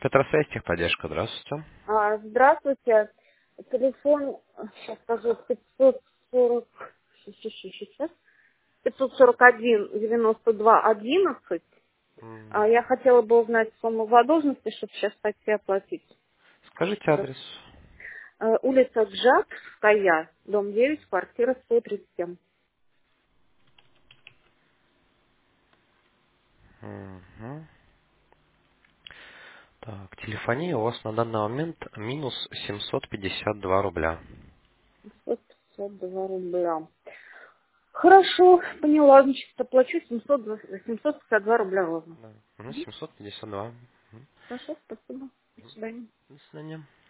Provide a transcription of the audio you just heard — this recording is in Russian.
Петросвязь, техподдержка, здравствуйте. Здравствуйте. Телефон, сейчас скажу, 540, сейчас, 541 92 11. М, Я хотела бы узнать сумму задолженности, чтобы сейчас пойти оплатить. Скажите адрес. Улица Джатская, дом 9, квартира 137. Мгм. Так, телефония у вас на данный момент минус 752 рубля. 752 рубля. Хорошо, поняла, значит, оплачу 752 рубля ровно. Да. 752. Мгм. Хорошо, спасибо. До свидания. До свидания.